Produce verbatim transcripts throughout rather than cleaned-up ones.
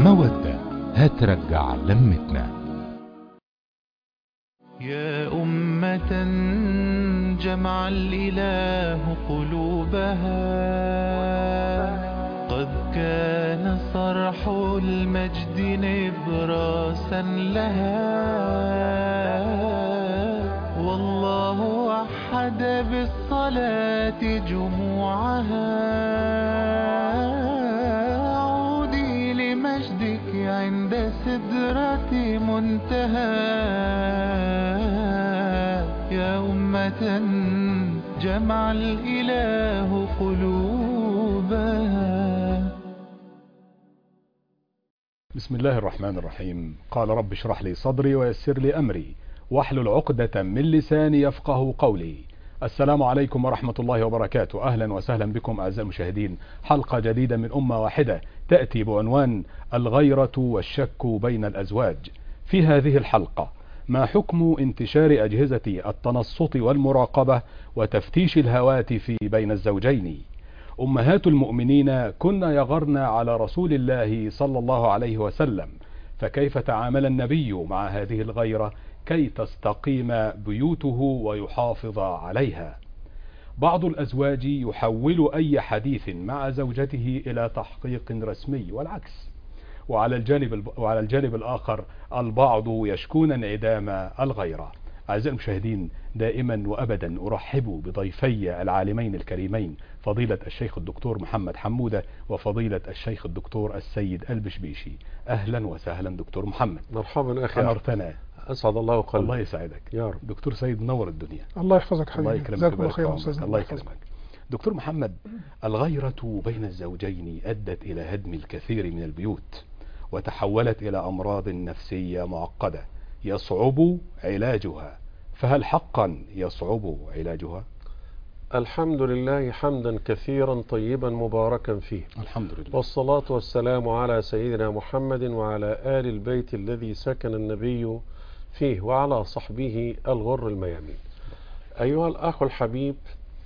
مودة هترجع لمتنا. يا أمة جمع الإله قلوبها، قد كان صرح المجد نبراسا لها، والله وحد بالصلاة جموعها. عودي لمجدك عند سدرة منتهى، يا أمة جمع الإله قلوبها. بسم الله الرحمن الرحيم. قال رب اشرح لي صدري ويسر لي أمري واحلل عقدة من لساني يفقه قولي. السلام عليكم ورحمة الله وبركاته. أهلا وسهلا بكم أعزائي المشاهدين، حلقة جديدة من أمة واحدة تأتي بعنوان الغيرة والشك بين الأزواج. في هذه الحلقة ما حكم انتشار أجهزة التنصت والمراقبة وتفتيش الهواتف بين الزوجين؟ أمهات المؤمنين كن يغرن على رسول الله صلى الله عليه وسلم، فكيف تعامل النبي مع هذه الغيرة كي تستقيم بيوته ويحافظ عليها؟ بعض الأزواج يحول أي حديث مع زوجته إلى تحقيق رسمي والعكس، وعلى الجانب وعلى الجانب الآخر البعض يشكون انعدام الغيرة. أعزائي المشاهدين، دائما وأبدا أرحب بضيفي العالمين الكريمين، فضيلة الشيخ الدكتور محمد حمودة وفضيلة الشيخ الدكتور السيد البشبيشي. أهلا وسهلا دكتور محمد. مرحبا أخي. أنرتنا. أسعد الله قلبك. الله يسعدك يا رب. دكتور سيد، نور الدنيا. الله يحفظك حبيبي. الله يكرمك. جزاك الله خيرا أستاذنا. الله يكرمك. دكتور محمد، الغيرة بين الزوجين أدت إلى هدم الكثير من البيوت، وتحولت إلى أمراض نفسية معقدة يصعب علاجها، فهل حقا يصعب علاجها؟ الحمد لله حمدا كثيرا طيبا مباركا فيه، الحمد لله، والصلاة والسلام على سيدنا محمد وعلى آل البيت الذي سكن النبي فيه وعلى صحبه الغر الميامين. أيها الأخ الحبيب،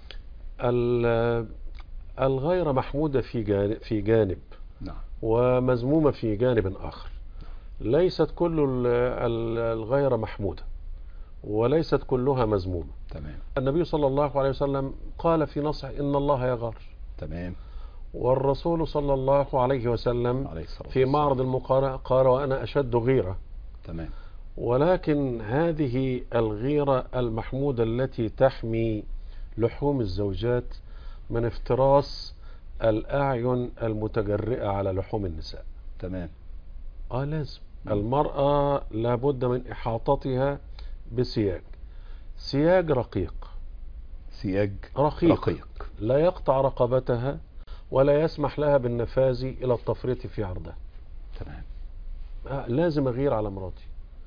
الغيرة محمودة في جانب, في جانب نعم، ومذمومة في جانب آخر. ليست كل الغيرة محمودة وليست كلها مذمومة. تمام. النبي صلى الله عليه وسلم قال في نصح إن الله يغار. تمام. والرسول صلى الله عليه وسلم عليه في معرض المقارنة قال وأنا أشد غيرة. تمام. ولكن هذه الغيرة المحمودة التي تحمي لحوم الزوجات من افتراس الأعين المتجرئة على لحوم النساء. تمام. آه لازم المرأة لابد من إحاطتها بسياج، سياج رقيق، سياج رقيق, رقيق لا يقطع رقبتها ولا يسمح لها بالنفاذ إلى التفريط في عرضها. تمام. آه لازم أغير على مراتي.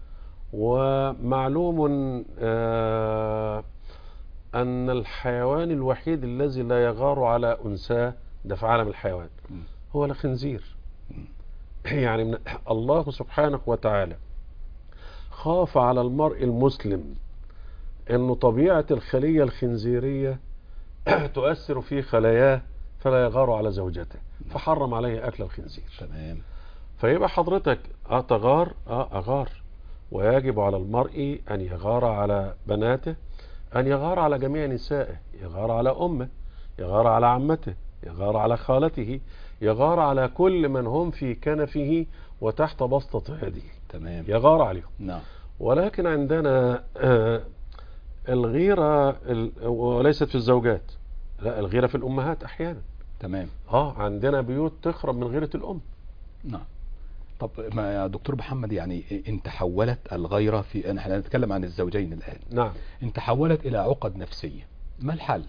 ومعلوم آه أن الحيوان الوحيد الذي لا يغار على أنثاه ده في عالم الحيوان هو الخنزير. يعني من الله سبحانه وتعالى خاف على المرء المسلم أن طبيعة الخلية الخنزيرية تؤثر في خلاياه فلا يغار على زوجته، فحرم عليه أكل الخنزير. تمام. فيبقى حضرتك أه تغار أه أغار، ويجب على المرء أن يغار على بناته، أن يغار على جميع نسائه، يغار على أمه، يغار على عمته، يغار على خالته، يغار على كل من هم في كنفه وتحت بسطة يده. تمام. يغار عليهم. نعم. ولكن عندنا آه الغيرة وليست في الزوجات، لا، الغيرة في الأمهات أحيانا. تمام. آه عندنا بيوت تخرب من غيرة الأم. نعم. طب ما يا دكتور محمد، يعني ان تحولت الغيرة في، احنا نتكلم عن الزوجين الآن، نعم، ان تحولت إلى عقد نفسية، ما الحل؟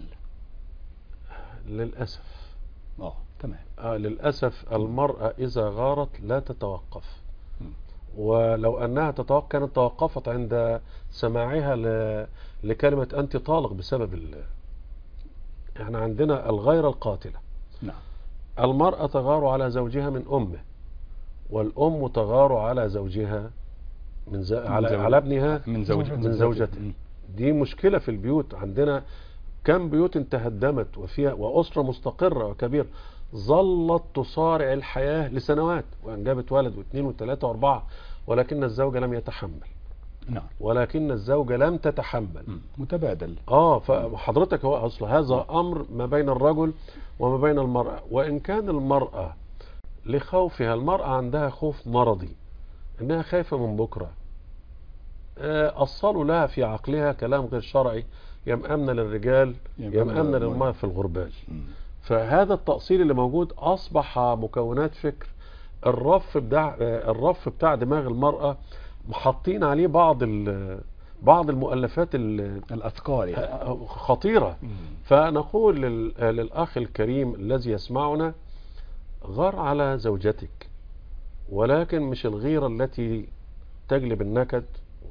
للأسف اه تمام. آه للأسف المرأة إذا غارت لا تتوقف، ولو أنها تتوقف كانت توقفت عند سماعها ل... لكلمة أنت طالق بسبب ال... احنا عندنا الغيرة القاتلة. نعم. المرأة تغار على زوجها من أمه، والأم تغار على زوجها من, ز... من على... زوج... على ابنها من زوجته من زوجته. دي مشكلة في البيوت. عندنا كم بيوت تهدمت وفيها وأسرة مستقرة وكبيرة ظلت تصارع الحياة لسنوات وأنجبت ولد واثنين وثلاثة وأربعة، ولكن الزوجة لم يتحمل. نعم. ولكن الزوجة لم تتحمل. متبادل. اه فحضرتك هو اصل هذا امر ما بين الرجل وما بين المرأة. وان كان المرأة لخوفها، المرأة عندها خوف مرضي، انها خايفة من بكرة، اصلوا لها في عقلها كلام غير شرعي، يم امن للرجال يم امن للمرأة في الغربال. فهذا التأصيل اللي موجود اصبح مكونات فكر الرف بتاع الرف بتاع دماغ المرأة، محطين عليه بعض بعض المؤلفات الأثقال يعني خطيرة. فنقول للأخ الكريم الذي يسمعنا، غار على زوجتك، ولكن مش الغيرة التي تجلب النكد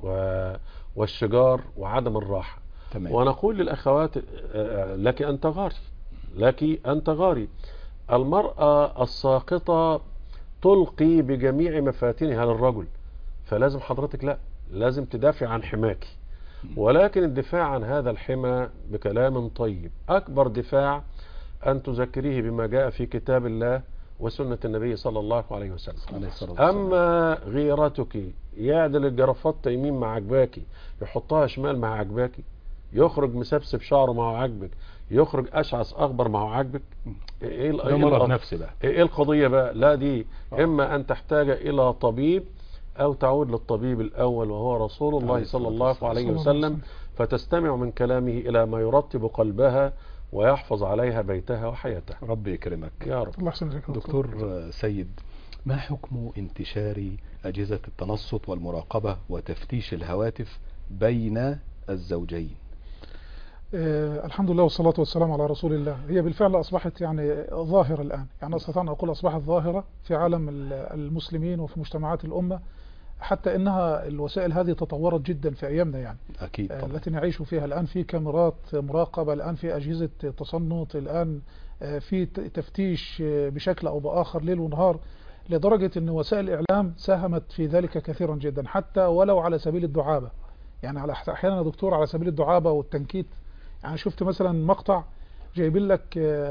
والشجار وعدم الراحة. تمام. ونقول للأخوات لك أن تغاري، لك أن تغاري. المرأة الساقطة تلقي بجميع مفاتنها للرجل، فلازم حضرتك لا لازم تدافع عن حماك، ولكن الدفاع عن هذا الحمى بكلام طيب. أكبر دفاع أن تذكريه بما جاء في كتاب الله وسنة النبي صلى الله عليه وسلم. أما غيرتك يعدل الجرافات تيمين مع عجباكي، يحطها شمال مع عجباكي، يخرج مسبسب شعره مع عجبك، يخرج أشعث أخبر مع عجبك، إيه ده مرض نفسي بقى. إيه القضية بقى؟ لا دي إما أن تحتاج إلى طبيب أو تعود للطبيب الأول وهو رسول الله صلى الله عليه وسلم، فتستمع من كلامه إلى ما يرطب قلبها ويحفظ عليها بيتها وحياتها. ربي يكرمك يا رب. دكتور سيد، ما حكم انتشار أجهزة التنصت والمراقبة وتفتيش الهواتف بين الزوجين؟ آه الحمد لله والصلاة والسلام على رسول الله. هي بالفعل أصبحت يعني ظاهرة الآن، يعني أستطيع أن أقول أصبحت ظاهرة في عالم المسلمين وفي مجتمعات الأمة، حتى إنها الوسائل هذه تطورت جدا في أيامنا يعني. أكيد طبعا. آه التي نعيش فيها الآن، في كاميرات مراقبة، الآن في أجهزة تصنت، الآن آه في تفتيش بشكل أو بآخر ليل ونهار، لدرجة أن وسائل الإعلام ساهمت في ذلك كثيرا جدا، حتى ولو على سبيل الدعابة. يعني على أحيانا يا دكتور على سبيل الدعابة والتنكيت. يعني شفت مثلا مقطع جايبين لك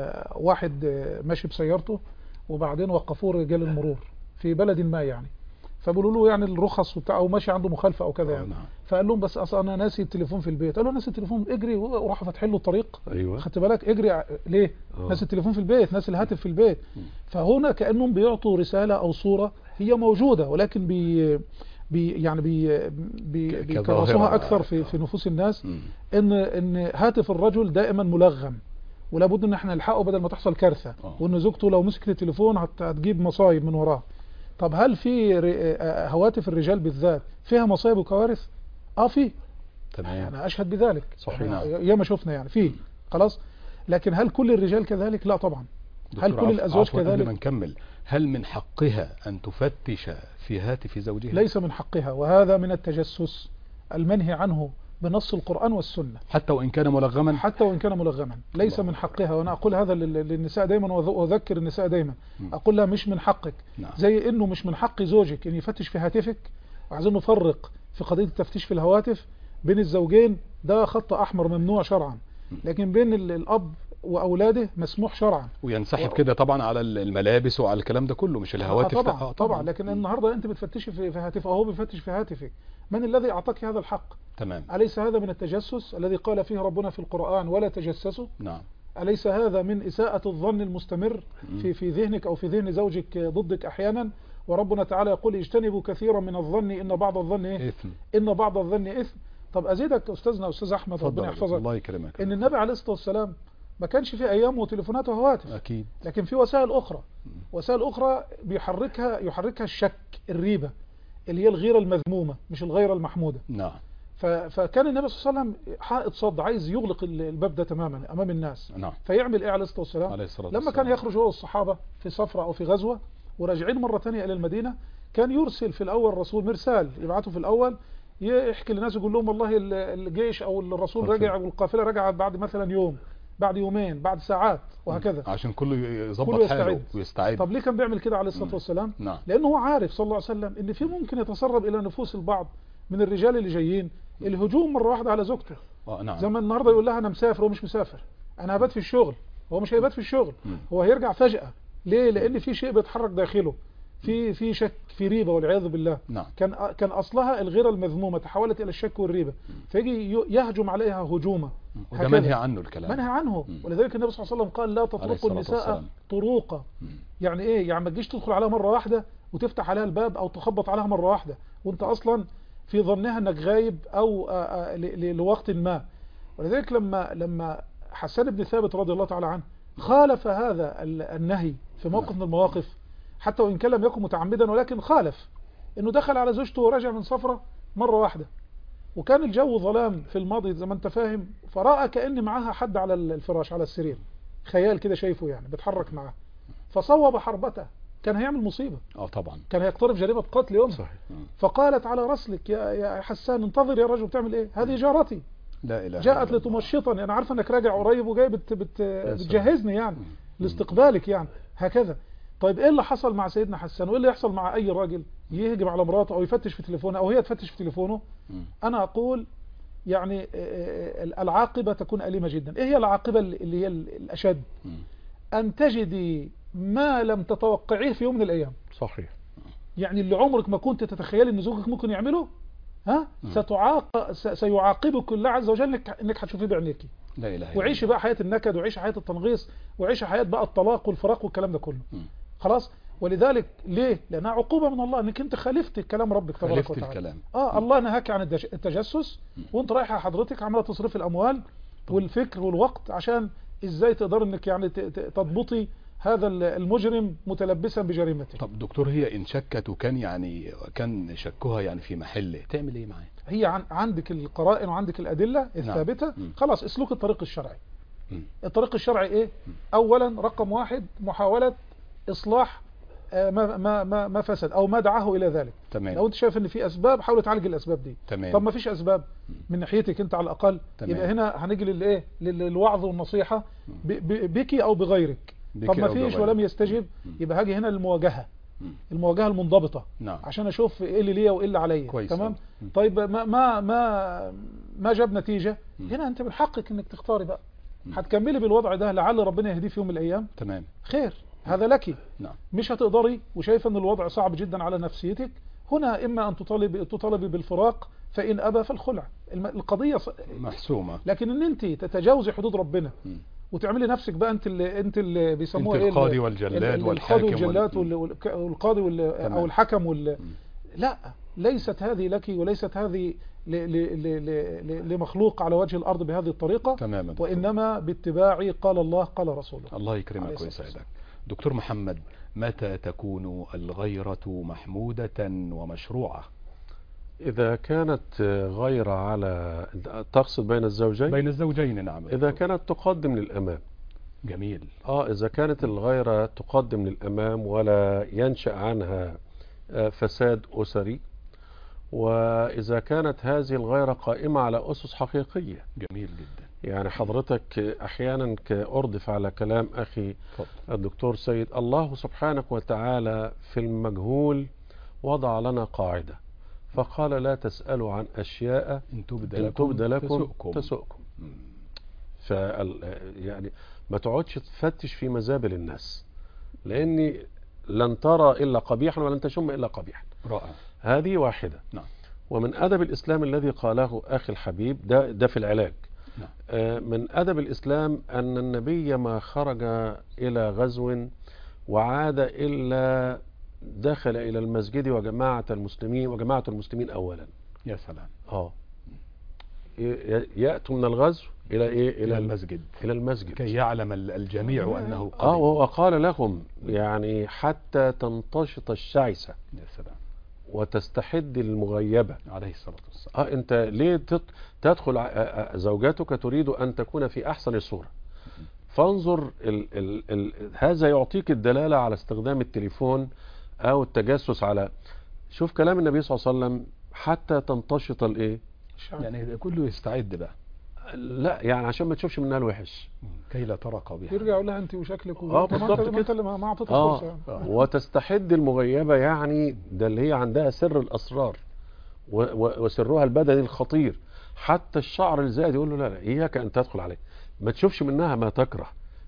واحد ماشي بسيارته وبعدين وقفوه رجال المرور في بلد ما يعني، فبيقولوا له يعني الرخص وبتاع او ماشي عنده مخالفه او كذا يعني. فقال لهم بس اصلا انا ناسي التليفون في البيت. قالوا ناسي التليفون، اجري، وراحوا فاتحين له الطريق. ايوه خدت بالك؟ اجري ليه؟ أوه. ناسي التليفون في البيت، ناسي الهاتف في البيت. فهنا كانهم بيعطوا رساله او صوره هي موجوده، ولكن بي بي يعني بي بي بيكرسوها اكثر في في نفوس الناس. م. ان ان هاتف الرجل دائما ملغم، ولا بد ان احنا نلحقه بدل ما تحصل كارثه، وان زوجته لو مسكت التليفون هتجيب مصايب من وراه. طب هل في هواتف الرجال بالذات فيها مصايب وكوارث؟ اه في. تمام. انا اشهد بذلك. صحيح. ياما شفنا يعني في خلاص. لكن هل كل الرجال كذلك؟ لا طبعا. هل كل الازواج كذلك؟ قبل ما نكمل، هل من حقها ان تفتش في هاتف زوجها؟ ليس من حقها، وهذا من التجسس المنهي عنه بنص القرآن والسنة، حتى وإن كان ملغما. حتى وإن كان ملغما ليس الله. من حقها. وأنا أقول هذا للنساء دايما وأذكر النساء دايما، أقول لها مش من حقك. نعم. زي إنه مش من حق زوجك إن يفتش في هاتفك. وعايزين نفرق في قضية التفتيش في الهواتف بين الزوجين، ده خط أحمر ممنوع شرعا، لكن بين الأب وأولاده مسموح شرعا. وينسحب و... كده طبعا على الملابس وعلى الكلام ده كله، مش الهواتف. آه طبعا. طبعا. طبعا. لكن النهاردة أنت بتفتشي في هاتفه أو هو بيفتش في هاتفك، من الذي أعطاك هذا الحق؟ تمام. أليس هذا من التجسس الذي قال فيه ربنا في القرآن ولا تجسسوا؟ نعم. أليس هذا من إساءة الظن المستمر في في ذهنك أو في ذهن زوجك ضدك أحيانا؟ وربنا تعالى يقول اجتنبوا كثيرا من الظن إن بعض الظن إيه؟ إثم. إن بعض الظن إثم. طب أزيدك أستاذنا أستاذ أحمد ربنا يحفظك، الله يكرمك، إن النبي عليه الصلاة والسلام ما كانش في أيامه تليفونات وهواتف. أكيد. لكن في وسائل أخرى، وسائل أخرى بيحركها يحركها الشك، الريبة، اللي هي الغيرة المذمومة مش الغيرة المحمودة. نعم. فكان النبي صلى الله عليه وسلم حائط صد، عايز يغلق الباب ده تماما امام الناس. نعم. فيعمل ايه عليه الصلاه والسلام؟ عليه الصلاة لما والسلام. كان يخرج هو والصحابه في سفره او في غزوه وراجعين مره ثانيه الى المدينه، كان يرسل في الاول رسول مرسال يبعثه في الاول يحكي للناس، يقول لهم والله الجيش او الرسول رجع والقافله رجعت بعد مثلا يوم، بعد يومين، بعد ساعات، وهكذا، عشان كله يظبط حاله ويستعد. طب ليه كان بيعمل كده عليه الصلاه والسلام؟ نعم. لانه هو عارف صلى الله عليه وسلم ان في ممكن يتسرب الى نفوس البعض من الرجال اللي جايين الهجوم مره واحده على زوجته. اه نعم. زي ما النهارده يقول لها انا مسافر، هو مش مسافر، انا هبات في الشغل، هو مش هيبات في الشغل، م. هو هيرجع فجأة ليه؟ لان في شيء بيتحرك داخله، في في شك، في ريبه والعياذ بالله. نعم. كان كان اصلها الغيره المذمومه تحولت الى الشك والريبه، فيجي يهجم عليها هجوما. وده منهي عنه الكلام. منهي عنه. ولذلك النبي صلى الله عليه وسلم قال لا تطرقوا النساء طروقا. يعني ايه؟ يعني ما تجيش تدخل عليها مره واحده وتفتح عليها الباب او تخبط عليها مره واحده وانت اصلا في ظنها انك غايب او لوقت ما. ولذلك لما لما حسان بن ثابت رضي الله تعالى عنه خالف هذا النهي في موقف من المواقف، حتى وإن كان لم يكن متعمدا ولكن خالف، انه دخل على زوجته ورجع من سفرة مرة واحدة، وكان الجو ظلام في الماضي زي ما انت فاهم، فرأى كأن معاها حد على الفراش على السرير، خيال كده شايفه يعني بيتحرك معاه، فصوب حربته، كان هيعمل مصيبة. اه طبعا كان هيقترف جريمة قتل يوم. صحيح. فقالت على رسلك يا يا حسان، انتظر يا رجل، بتعمل ايه؟ هذه جارتي لا إله جاءت لتمشطني، انا عارفه انك راجع قريب وجاي بت بت بتجهزني يعني لاستقبالك يعني هكذا. طيب ايه اللي حصل مع سيدنا حسان وايه اللي يحصل مع اي راجل يهجم على مراته او يفتش في تليفونه او هي تفتش في تليفونه؟ انا اقول يعني العاقبة تكون أليمة جدا. ايه هي العاقبة اللي هي الاشد؟ ان تجدي ما لم تتوقعيه في يوم من الايام. صحيح. يعني اللي عمرك ما كنت تتخيل ان زوجك ممكن يعمله، ها ستعاق سيعاقبك الله عز وجل انك انك هتشوفيه بعينيكي. لا اله الا الله. وعيشي بقى حياة النكد، وعيشي حياة التنغيص، وعيشي حياة بقى الطلاق والفراق والكلام ده كله. م. خلاص. ولذلك ليه؟ لانها عقوبة من الله انك انت خالفت كلام ربك تبارك وتعالى. الكلام. اه الله نهاك عن التجسس، م. وانت رايحة حضرتك عمالة تصرف الاموال والفكر والوقت عشان ازاي تقدر انك يعني تضبطي هذا المجرم متلبسا بجريمته. طب دكتور، هي ان شكت وكان يعني كان شكها يعني في محله، تعمل ايه معاه؟ هي عن عندك القرائن وعندك الادله الثابته. نعم. خلاص اسلوك الطريق الشرعي. م. الطريق الشرعي ايه؟ م. اولا رقم واحد محاوله اصلاح ما ما ما ما فسد او ما دعاه الى ذلك. تمام. لو انت شايف ان في اسباب حاول تعالج الاسباب دي. تمام. طب ما فيش اسباب من ناحيتك انت على الاقل. تمام. يبقى هنا هنيجي للايه؟ للوعظ والنصيحه بك او بغيرك. طب ما فيش ولم يستجب، يبقى هاجي هنا للمواجهه. المواجهه المنضبطه. نعم. عشان اشوف ايه اللي ليا وايه اللي عليا. تمام. طيب ما ما ما ما جاب نتيجه، هنا انت من حقك انك تختاري بقى. هتكملي بالوضع ده لعل ربنا يهديه في يوم من الايام. تمام. خير، هذا لك. نعم. مش هتقدري وشايفه ان الوضع صعب جدا على نفسيتك، هنا اما ان تطالبي تطالبي بالفراق، فان ابى فالخلع. القضيه محسومه. لكن ان انت تتجاوزي حدود ربنا م. وتعملي نفسك بقى انت اللي انت اللي بيسموها ايه، القاضي والجلاد والحاكم والجلاد والقاضي وال... او الحكم وال... لا، ليست هذه لك وليست هذه ل... ل... ل... لمخلوق على وجه الارض بهذه الطريقه. تماما. وانما باتباع قال الله قال رسوله. الله يكرمك ويسعدك. دكتور محمد، متى تكون الغيرة محمودة ومشروعة؟ إذا كانت غيرة على، تقصد بين الزوجين؟ بين الزوجين نعم. إذا كانت تقدم للأمام. جميل. آه إذا كانت الغيرة تقدم للأمام ولا ينشأ عنها فساد أسري، وإذا كانت هذه الغيرة قائمة على أسس حقيقية. جميل جدا. يعني حضرتك أحيانا كأردف على كلام أخي فضل. الدكتور سيد، الله سبحانه وتعالى في المجهول وضع لنا قاعدة فقال لا تسألوا عن أشياء إن تبد إن لكم, تبد لكم تسؤكم, تسؤكم. يعني ما تقعدش تفتش في مزابل الناس، لأني لن ترى إلا قبيحا ولن تشم إلا قبيحا. رائع. هذه واحدة. نعم. ومن أدب الإسلام الذي قاله أخي الحبيب ده, ده في العلاج. نعم. من أدب الإسلام أن النبي ما خرج إلى غزو وعاد إلا دخل إلى المسجد وجماعة المسلمين وجماعة المسلمين أولا. يا سلام. آه يأتوا من الغزو إلى إيه؟ إلى, إلى المسجد. إلى المسجد كي يعلم الجميع أنه قريب. آه وقال لهم يعني حتى تنتشط الشعثة. يا سلام. وتستحد المغيبة. عليه الصلاة والسلام. آه أنت ليه تدخل زوجاتك تريد أن تكون في أحسن صورة، فانظر ال ال ال هذا يعطيك الدلالة على استخدام التليفون أو التجسس على، شوف كلام النبي صلى الله عليه وسلم حتى تنتشط الإيه، يعني كله يستعد بقى. لا يعني عشان ما تشوفش منها الوحش، كي لا ترى قبيحا. يرجع يقول لها انت وشكلك اه بالضبط كده. اللي ما اعطيتك آه. فرصه آه. وتستحد المغيبه، يعني ده اللي هي عندها سر الاسرار و و وسرها البدني الخطير. حتى الشعر الزائد يقول له لا لا اياك ان تدخل عليه، ما تشوفش منها ما تكره،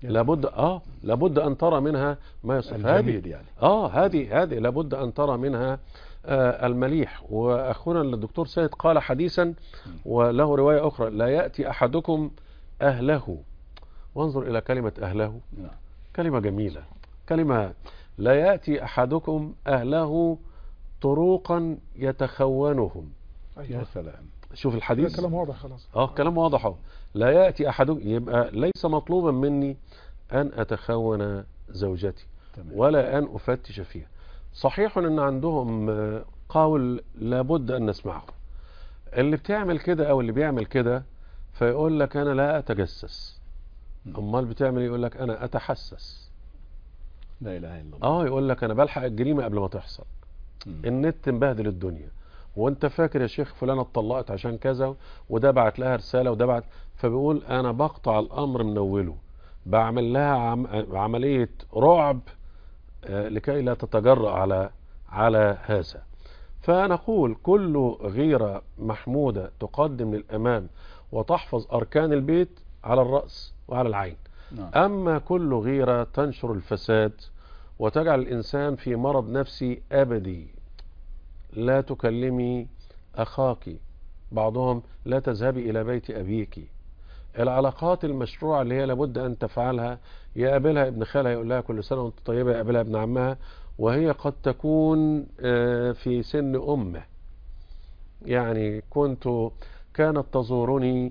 لابد اه لابد ان ترى منها ما يصف الجميل يعني. اه هذه هذه لابد ان ترى منها آه المليح. واخونا الدكتور سيد قال حديثا وله روايه اخرى: لا ياتي احدكم اهله. وانظر الى كلمه اهله، كلمه جميله، كلمه لا ياتي احدكم اهله طروقا يتخونهم. يا سلام، شوف الحديث، كلام واضح خلاص. اه كلام واضح اهو. لا ياتي احدكم، يبقى ليس مطلوبا مني ان اتخون زوجتي تمام. ولا ان افتش فيها. صحيح ان عندهم قول لابد ان نسمعه. اللي بتعمل كده او اللي بيعمل كده فيقول لك انا لا اتجسس، امال بتعمل يقول لك انا اتحسس. لا اله الا الله. اه يقول لك انا بلحق الجريمه قبل ما تحصل. مم. النت مبهدل الدنيا، وانت فاكر يا شيخ فلانه اتطلقت عشان كذا، وده بعت لها رساله وده بعت، فبيقول انا بقطع الامر من اوله، بعمل لها عم... عمليه رعب آه لكي لا تتجرأ على على هذا. فنقول كل غيره محموده تقدم للامام وتحفظ اركان البيت على الراس وعلى العين. نعم. اما كل غيره تنشر الفساد وتجعل الانسان في مرض نفسي ابدي. لا تكلمي أخاك، بعضهم لا تذهبي إلى بيت أبيك. العلاقات المشروعة اللي هي لابد أن تفعلها، يقابلها ابن خالها يقول لها كل سنة وانت طيبة، يقابلها ابن عمها وهي قد تكون في سن أمه. يعني كنت كانت تزورني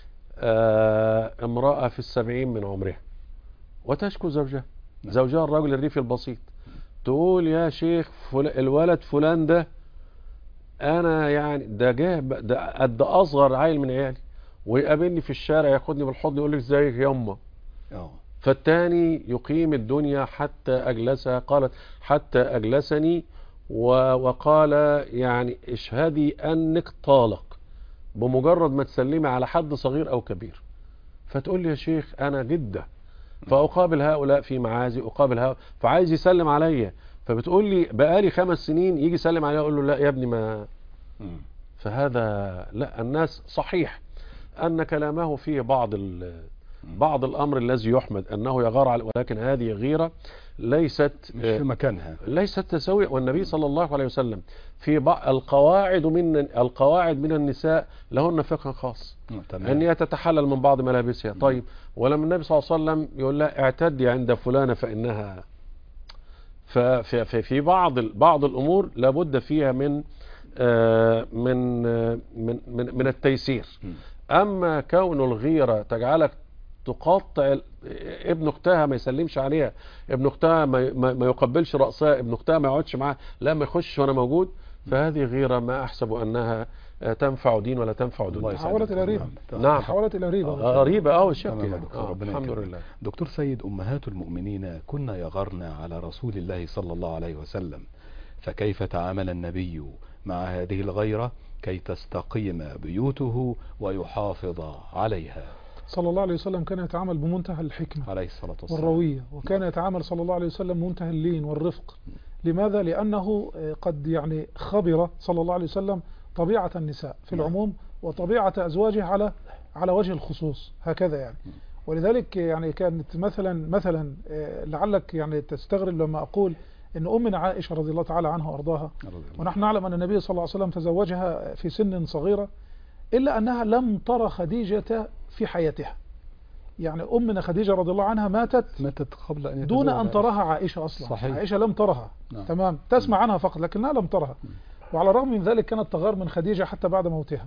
امرأة في السبعين من عمرها وتشكو زوجها، زوجها الرجل الريفي البسيط، تقول يا شيخ فل... الولد فلان ده انا يعني ده جه ده قد اصغر عيل من عيالي، ويقابلني في الشارع ياخدني بالحضن يقول لي ازيك يا امه. اه فالتاني يقيم الدنيا حتى اجلسها، قالت حتى اجلسني و... وقال يعني اشهدي انك طالق بمجرد ما تسلمي على حد صغير او كبير. فتقول لي يا شيخ انا جده، فاقابل هؤلاء في معازي، اقابل هؤلاء، فعايز يسلم عليا، فبتقول لي بقالي خمس سنين يجي يسلم عليا اقول له لا يا ابني ما. فهذا لا، الناس صحيح ان كلامه فيه بعض بعض الامر الذي يحمد انه يغار على، ولكن هذه غيره ليست مش في مكانها، ليست تسوية. والنبي صلى الله عليه وسلم في بعض القواعد من القواعد من النساء لهن فقه خاص، ان هي تتحلل من بعض ملابسها. طيب ولما النبي صلى الله عليه وسلم يقول لها اعتدي عند فلانة فإنها، ففي في في بعض بعض الأمور لابد فيها من آه من آه من من من التيسير. أما كون الغيرة تجعلك تقطع ابن اختها ما يسلمش عليها، ابن اختها ما, ما يقبلش رأسها، ابن اختها ما يقعدش معاها، لا ما يخش وانا موجود، فهذه غيرة ما احسب انها تنفع دين ولا تنفع دنيا. تحولت الى ريبة. نعم تحولت الى ريبة. آه ريبة اه والشك يعني. آه الحمد لله. دكتور سيد، امهات المؤمنين كن يغرن على رسول الله صلى الله عليه وسلم، فكيف تعامل النبي مع هذه الغيرة كي تستقيم بيوته ويحافظ عليها؟ صلى الله عليه وسلم كان يتعامل بمنتهى الحكمة عليه الصلاة والسلام والروية، وكان يتعامل صلى الله عليه وسلم بمنتهى اللين والرفق. لماذا؟ لأنه قد يعني خبر صلى الله عليه وسلم طبيعة النساء في العموم وطبيعة أزواجه على على وجه الخصوص، هكذا يعني. ولذلك يعني كانت مثلا مثلا لعلك يعني تستغرب لما أقول إن أمنا عائشة رضي الله تعالى عنها وأرضاها، ونحن نعلم أن النبي صلى الله عليه وسلم تزوجها في سن صغيرة، إلا أنها لم ترى خديجة في حياتها. يعني أمنا خديجة رضي الله عنها ماتت ماتت قبل أن دون أن تراها عائشة أصلا. صحيح. عائشة لم ترها. نعم. تمام، تسمع عنها فقط لكنها لم ترها. وعلى الرغم من ذلك كانت تغار من خديجة حتى بعد موتها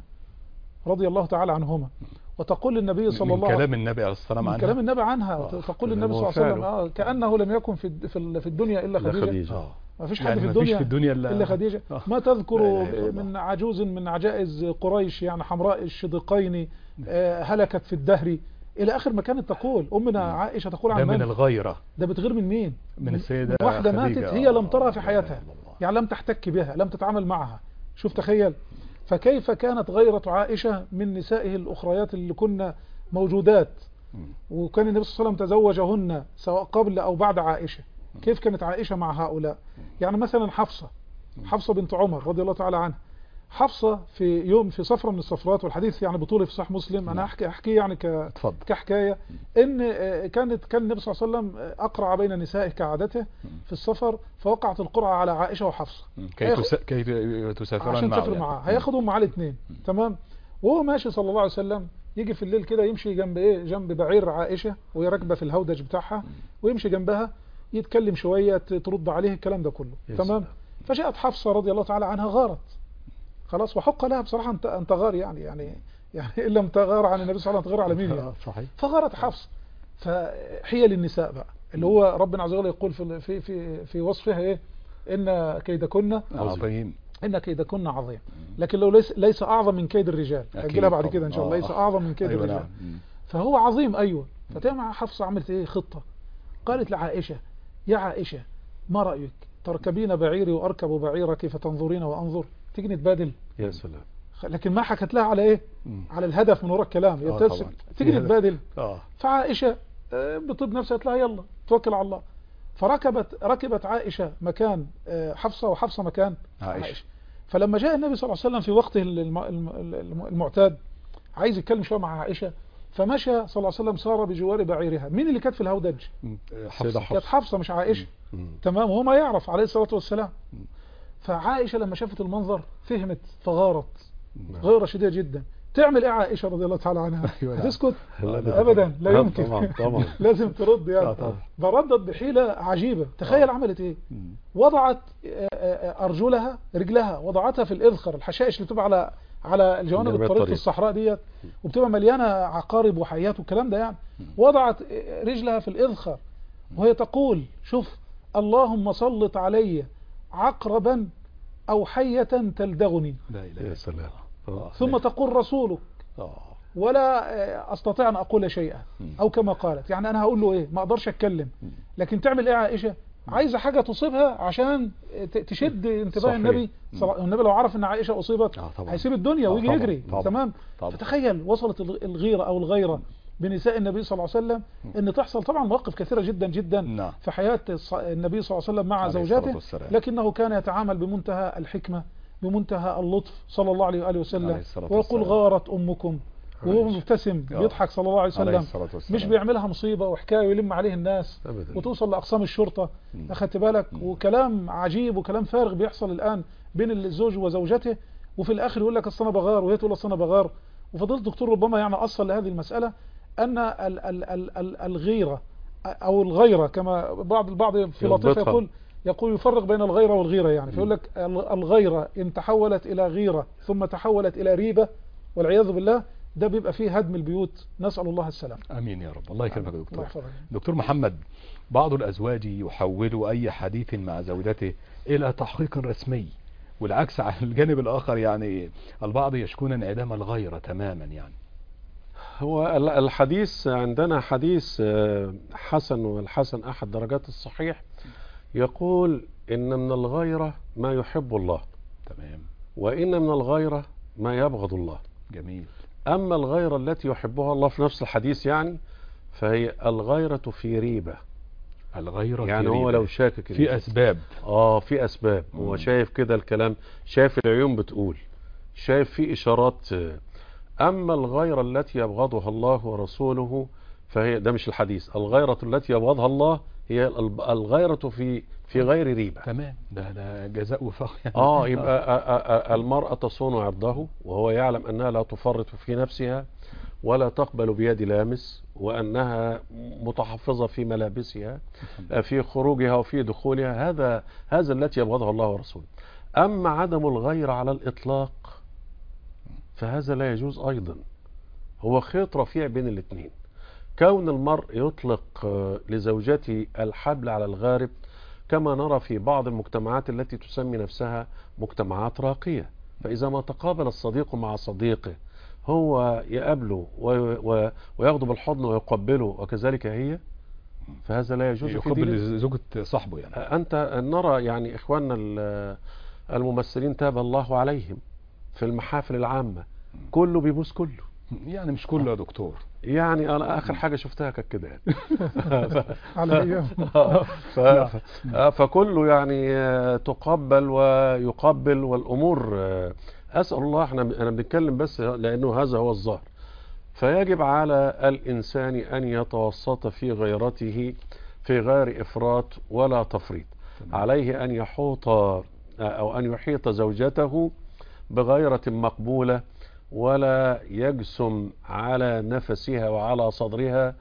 رضي الله تعالى عنهما. وتقول للنبي صلى الله عليه وسلم، كلام النبي عليه الصلاة والسلام من كلام النبي عنها، تقول للنبي صلى الله عليه وسلم آه كأنه لم يكن في في الدنيا إلا خديجة, خديجة. آه. ما فيش حد يعني في, الدنيا في الدنيا إلا, إلا خديجة. آه. ما تذكر من عجوز من عجائز قريش يعني حمراء الشدقين آه هلكت في الدهر إلى آخر ما كانت تقول أمنا عائشة. تقول عن ده من؟ من الغيرة. ده بتغير من مين؟ من السيدة من واحدة خديجة. ماتت هي لم ترها في حياتها، يعني لم تحتك بها، لم تتعامل معها. شوف تخيل. فكيف كانت غيرة عائشة من نسائه الأخريات اللي كنا موجودات، وكان النبي صلى الله عليه وسلم تزوجهن سواء قبل أو بعد عائشة. كيف كانت عائشة مع هؤلاء؟ يعني مثلا حفصة حفصة بنت عمر رضي الله تعالى عنها، حفصة في يوم في سفرة من السفرات، والحديث يعني بطولي في صحيح مسلم، أنا أحكي أحكي يعني ك اتفضل. كحكاية، إن كانت كان النبي صلى الله عليه وسلم أقرع بين نسائه كعادته في السفر، فوقعت القرعة على عائشة وحفصة كي تس... كي تسافران عشان معه تسافر يعني. معاه، هياخدهم معاه الاثنين. تمام. وهو ماشي صلى الله عليه وسلم يجي في الليل كده يمشي جنب ايه جنب بعير عائشة وهي راكبه في الهودج بتاعها، ويمشي جنبها يتكلم شوية ترد عليه الكلام ده كله. تمام. فجاءت حفصة رضي الله تعالى عنها غارت خلاص، وحق لها بصراحة انت ان تغار يعني يعني يعني ان لم تغار عن النبي صلى الله عليه وسلم تغار على مين يعني. صحيح. فغارت حفصة. فحيل النساء بقى اللي هو ربنا عز وجل يقول في في في, في وصفها ايه، ان كيدكن عظيم، إن كيدكن عظيم، لكن لو ليس ليس أعظم من كيد الرجال، هنجيلها بعد كده إن شاء الله. ليس أعظم من كيد أيوة الرجال. نعم. فهو عظيم. أيوة. فتمع حفصة عملت إيه خطة، قالت لعائشة يا عائشة ما رأيك تركبين بعيري وأركب بعيرك فتنظرين وأنظر، تيجي نتبادل. يا سلام. لكن ما حكت لها على إيه، على الهدف من وراء الكلام، يبتسم تيجي نتبادل. آه. فعائشة بطب نفسها قالت لها يلا توكل على الله. فركبت ركبت عائشة مكان حفصة وحفصة مكان عائشة. عائشة. فلما جاء النبي صلى الله عليه وسلم في وقته المعتاد عايز يتكلم شويه مع عائشه، فمشى صلى الله عليه وسلم سار بجوار بعيرها. مين اللي كانت في الهودج؟ حفصة. كانت حفصة مش عائشه. تمام. وهو ما يعرف عليه الصلاه والسلام. فعائشه لما شافت المنظر فهمت فغارت غيره شديده جدا. تعمل ايه عائشه رضي الله تعالى عنها؟ تسكت؟ ابدا لا يمكن. طبعا طبعا لازم ترد يعني. فردت بحيله عجيبه. تخيل عملت ايه؟ وضعت ارجلها رجلها وضعتها في الاذخر، الحشائش اللي بتبقى على على الجوانب الطريق في الصحراء ديت، وبتبقى مليانه عقارب وحيات والكلام ده يعني. وضعت رجلها في الاذخر وهي تقول شوف اللهم سلط علي عقربا او حيه تلدغني. لا اله الا الله. ثم تقول رسولك ولا استطيع ان اقول شيئا، او كما قالت. يعني انا هقول له ايه؟ ما اقدرش اتكلم. لكن تعمل ايه عائشه؟ عايزه حاجه تصيبها عشان تشد انتباه النبي. النبي لو عرف ان عائشه اصيبت هيسيب الدنيا ويجي يجري. تمام. فتخيل وصلت الغيره او الغيره بنساء النبي صلى الله عليه وسلم ان تحصل طبعا مواقف كثيره جدا جدا في حياه النبي صلى الله عليه وسلم مع زوجاته، لكنه كان يتعامل بمنتهى الحكمه بمنتهى اللطف صلى الله عليه وآله وسلم، ويقول غارت أمكم وهو مبتسم بيضحك صلى الله عليه وسلم، مش بيعملها مصيبة وحكاية ويلم عليه الناس أبداً. وتوصل لأقسام الشرطة. أخدت بالك؟ وكلام عجيب وكلام فارغ بيحصل الآن بين الزوج وزوجته، وفي الآخر يقول لك أصل أنا بغار وهي تقول أصل أنا بغار. وفضلت دكتور ربما يعني أصل لهذه المسألة أن ال ال ال ال الغيرة أو الغيرة كما بعض البعض في لطيفة يقول يقول يفرق بين الغيرة والغيرة يعني. فيقول لك الغيرة إن تحولت إلى غيرة ثم تحولت إلى ريبة والعياذ بالله، ده بيبقى فيه هدم البيوت. نسأل الله السلام. امين يا رب. الله يكرمك يا دكتور. دكتور محمد، بعض الازواج يحول اي حديث مع زوجته الى تحقيق رسمي، والعكس على الجانب الاخر يعني البعض يشكون انعدام الغيرة تماما. يعني هو الحديث عندنا حديث حسن، والحسن احد درجات الصحيح، يقول ان من الغيرة ما يحب الله. تمام. وان من الغيرة ما يبغض الله. جميل. أما الغيرة التي يحبها الله في نفس الحديث يعني فهي الغيرة في ريبة. الغيرة يعني في هو ريبة. لو شاكك في أسباب. آه في أسباب. مم. هو شايف كده الكلام، شايف العيون بتقول، شايف في إشارات. أما الغيرة التي يبغضها الله ورسوله فهي ده مش الحديث. الغيرة التي يبغضها الله هي الغيرة في في غير ريبة. تمام. ده ده جزاء وفاق يعني. اه يبقى المرأة تصون عرضه وهو يعلم أنها لا تفرط في نفسها ولا تقبل بيد لامس، وأنها متحفظة في ملابسها في خروجها وفي دخولها. هذا هذا التي يبغضها الله ورسوله. أما عدم الغير على الإطلاق فهذا لا يجوز أيضا. هو خيط رفيع بين الاثنين. كون المرء يطلق لزوجته الحبل على الغارب كما نرى في بعض المجتمعات التي تسمي نفسها مجتمعات راقية، فإذا ما تقابل الصديق مع صديقه هو يقابله وياخده بالحضن ويقبله وكذلك هي، فهذا لا يجوز. يقبل زوجة صاحبه يعني. أنت نرى يعني إخواننا الممثلين تاب الله عليهم في المحافل العامة كله بيبوس كله. يعني مش كله يا دكتور. يعني انا اخر حاجه شفتها كانت كده يعني. على ايام. فكله يعني تقبل ويقبل، والامور أسأل الله، احنا أنا بنتكلم بس لأنه هذا هو الظاهر. فيجب على الإنسان أن يتوسط في غيرته في غير إفراط ولا تفريط. عليه أن يحوط أو أن يحيط زوجته بغيرة مقبولة، ولا يجسم على نفسها وعلى صدرها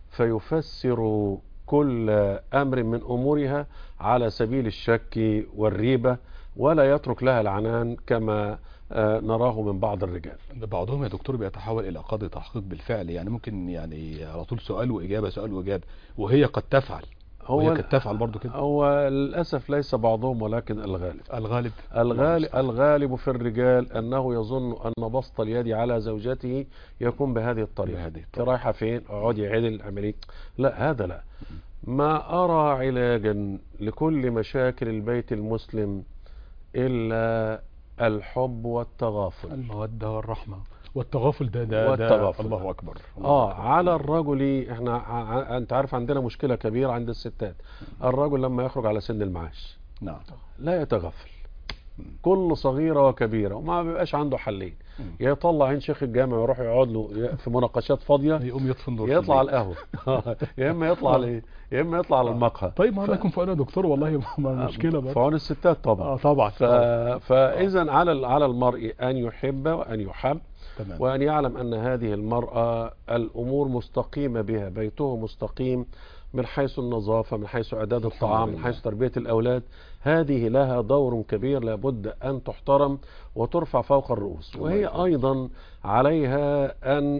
فيفسر كل أمر من أمورها على سبيل الشك والريبة، ولا يترك لها العنان كما نراه من بعض الرجال. بعضهم يا دكتور بيتحول إلى قاضي تحقيق بالفعل، يعني ممكن يعني على طول سؤال وإجابة سؤال وإجابة، وهي قد تفعل هو وهي قد تفعل برضو كده. هو للأسف ليس بعضهم ولكن الغالب الغالب الغالب الغالب في الرجال أنه يظن أن بسط اليد على زوجته يكون بهذه الطريقة. بهذه انت الطريقة. رايحة فين؟ اقعدي عدل اعملي. لا، هذا لا. ما أرى علاجا لكل مشاكل البيت المسلم إلا الحب والتغافل. المودة والرحمة والتغافل. ده ده, والتغافل. ده الله أكبر. الله اه أكبر. على الرجل، احنا ع- انت عارف عندنا مشكلة كبيرة عند الستات. الرجل لما يخرج على سن المعاش نعم. لا يتغفل كل صغيرة وكبيرة، وما بيبقاش عنده حلين. يا يطلع عين شيخ الجامع ويروح يقعد له في مناقشات فاضية، يقوم يطفي النور. يطلع على القهوة يا اما يطلع على ايه، يا اما يطلع على المقهى. طيب ما الله يكون في عونه يا دكتور، والله ما مشكلة في برضه. عون الستات طبعا. اه طبعا. ف... فاذا على على المرء ان يحب وان يحب، تمام. وأن يعلم أن هذه المرأة الأمور مستقيمة بها، بيته مستقيم من حيث النظافة، من حيث إعداد الطعام، من حيث تربية الأولاد. هذه لها دور كبير لابد أن تحترم وترفع فوق الرؤوس. وهي أيضا عليها أن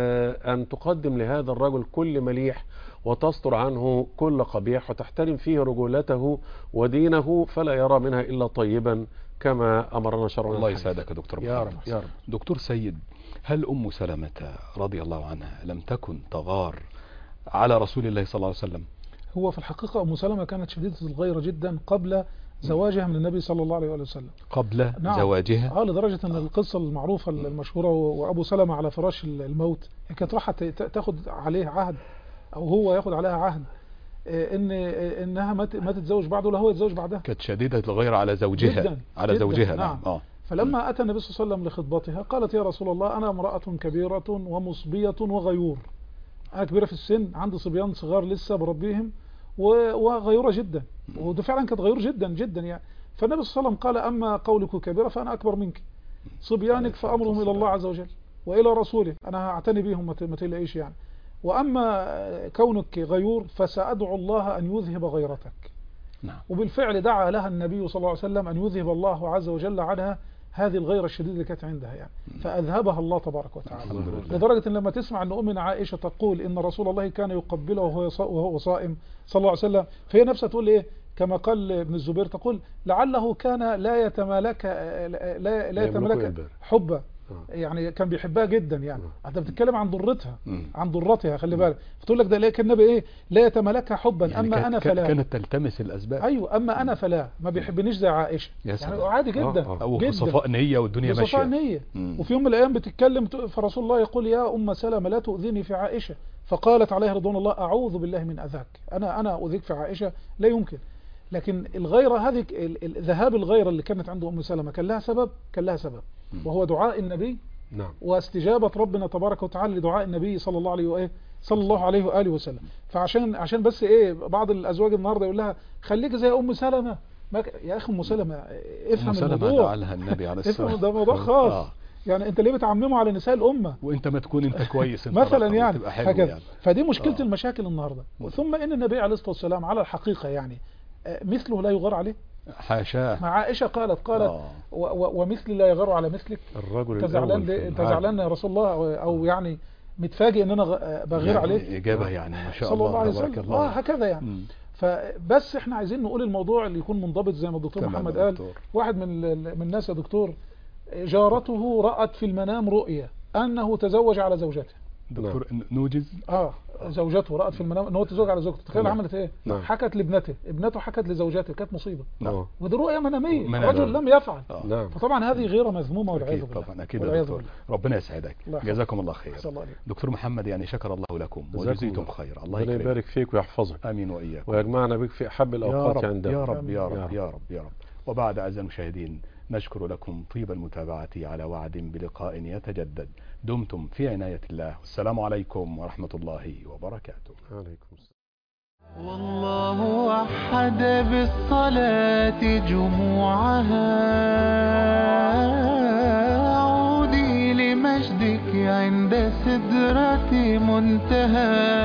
أن تقدم لهذا الرجل كل مليح وتستر عنه كل قبيح، وتحترم فيه رجولته ودينه، فلا يرى منها إلا طيبا كما أمرنا شرعنا. الله يسعدك يا دكتور يا محمد. رب يا رب. دكتور سيد، هل أم سلمة رضي الله عنها لم تكن تغار على رسول الله صلى الله عليه وسلم؟ هو في الحقيقة أم سلمة كانت شديدة الغيرة جدا قبل زواجها من النبي صلى الله عليه وسلم. قبل نعم. زواجها؟ اه لدرجة ان القصة المعروفة المشهورة، وابو سلمة على فراش الموت كانت راحة تاخد عليه عهد، او هو ياخد عليها عهد ان انها ما تتزوج بعده ولا هو يتزوج بعدها. كانت شديدة الغيرة على زوجها. جدا على جدا. زوجها. نعم. نعم. اه فلما اتى النبي صلى الله عليه وسلم لخطبتها قالت: يا رسول الله، انا امرأة كبيرة ومصبية وغيور. انا كبيرة في السن، عندي صبيان صغار لسه بربيهم، وغيورة جدا. وده فعلا كانت غيور جدا جدا يعني. فالنبي صلى الله عليه وسلم قال: اما قولك كبيرة فانا اكبر منك، صبيانك فامرهم الى الله عز وجل والى رسوله، انا هعتني بيهم ما تقلقيش يعني. واما كونك غيور فسادعو الله ان يذهب غيرتك. نعم. وبالفعل دعا لها النبي صلى الله عليه وسلم ان يذهب الله عز وجل عنها هذه الغيرة الشديدة اللي كانت عندها يعني، فأذهبها الله تبارك وتعالى. لدرجة ان لما تسمع ان أمنا عائشة تقول ان رسول الله كان يقبله وهو صائم صلى الله عليه وسلم، فهي نفسها تقول ايه كما قال ابن الزبير، تقول: لعله كان لا يتمالك لا, لا يتمالك حبه، يعني كان بيحبها جدا يعني. انت بتتكلم عن ضرتها، عن ضرتها، خلي بالك. فتقول لك ده ليه النبي ايه لا يتملكها حبا، يعني اما انا فلا. كانت تلتمس الاسباب. ايوه، اما انا فلا، ما بيحبنيش زي عائشه يعني، عادي جدا. آه آه. او بصفاء نيه والدنيا ماشيه بصفاء نيه. وفي يوم من الايام بتتكلم فرسول الله يقول: يا ام سلمة لا تؤذيني في عائشه. فقالت عليه رضوان الله: اعوذ بالله من اذاك، انا انا اؤذيك في عائشه لا يمكن. لكن الغيرة هذه، ذهاب الغيرة اللي كانت عند أم سلمة كان لها سبب، كان لها سبب وهو دعاء النبي. نعم. واستجابة ربنا تبارك وتعالى لدعاء النبي صلى الله عليه وآله صلى الله عليه وآله وسلم. فعشان عشان بس ايه بعض الازواج النهارده يقول لها خليك زي ام سلمة. ما ك... يا اخي ام سلمة افهم أم الموضوع. جعلها النبي عليه الصلاه والسلام. ده موضوع خاص. آه. يعني انت ليه بتعممه على نساء الامه؟ وانت ما تكون انت كويس انت مثلا يعني هكذا يعني. فدي مشكلة آه. المشاكل النهارده. م. ثم ان النبي عليه الصلاه والسلام على الحقيقه يعني مثله لا يغار عليه. حاشاه. مع عائشة قالت قالت و و ومثلي لا يغار على مثلك. الرجل تزعلان انت زعلان يا رسول الله، او يعني متفاجئ ان انا بغير يعني عليك؟ اجابه يعني ما شاء الله الله عليه وسلم. اه هكذا يعني. م. فبس احنا عايزين نقول الموضوع اللي يكون منضبط زي ما الدكتور محمد قال. دكتور. واحد من من الناس يا دكتور جارته رأت في المنام رؤيا انه تزوج على زوجته. دكتور نوجز. اه زوجته رأت في المنام ان هو تزوج على زوجته. تخيل عملت ايه؟ نعم. حكت لابنته، ابنته حكت لزوجته، كانت مصيبه. نعم. ودي رؤيه مناميه، الرجل لم يفعل. نعم. فطبعا هذه غيره مذمومه والعياذ بالله. طبعا اكيد يا دكتور. ربنا يسعدك، جزاكم الله خير. الله دكتور محمد يعني شكر الله لكم وجزيتم خير. الله يكرمك ويبارك فيك ويحفظك. امين واياك. ويجمعنا بك في احب الاوقات عنده. عنده. يا رب يا رب يا رب يا رب. وبعد اعزائي المشاهدين نشكر لكم طيب المتابعة على وعد بلقاء يتجدد. دمتم في عناية الله، والسلام عليكم ورحمة الله وبركاته. عليكم السلام. والله وحد بالصلاة جموعها، عودي لمجدك عند سدرة منتهى.